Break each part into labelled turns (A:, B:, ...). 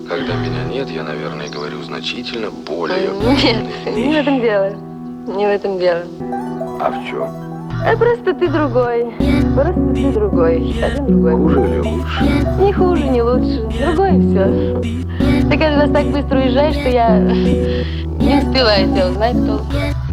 A: Когда меня нет, я, наверное, говорю значительно более...
B: Нет, не в этом дело. Не в этом дело.
A: А в чем?
B: А просто ты другой. Просто ты другой. Совсем другой.
A: Хуже или лучше?
B: Не хуже, не лучше. Другой и все. Ты каждый раз так быстро уезжаешь, что я не успеваю тебя узнать толком.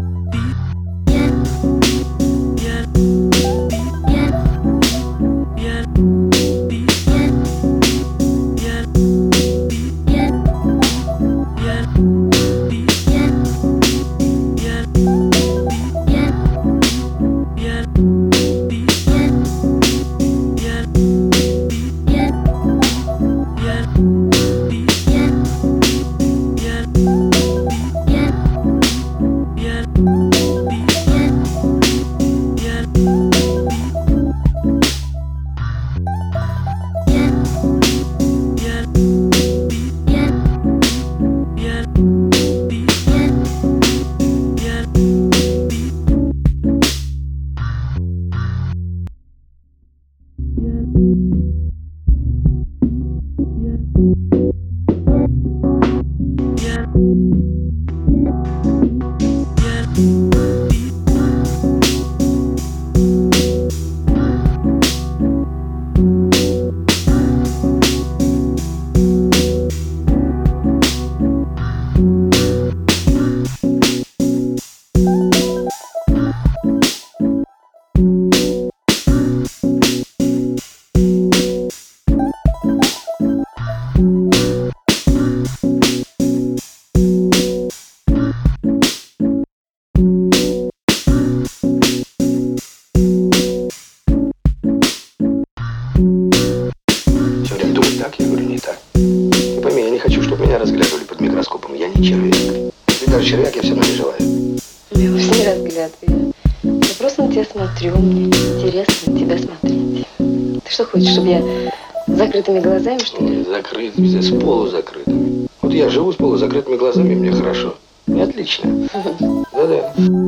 A: Разглядывали под микроскопом. Я не червяк. Если даже червяк, я все равно не желаю.
B: Я вовсе не разглядываю. Я просто на тебя смотрю. Мне интересно на тебя смотреть. Ты что хочешь, чтобы я с закрытыми глазами, что ли?
A: Не закрытыми, с полузакрытыми. Вот я живу с полузакрытыми глазами, мне хорошо. Мне отлично. Да-да.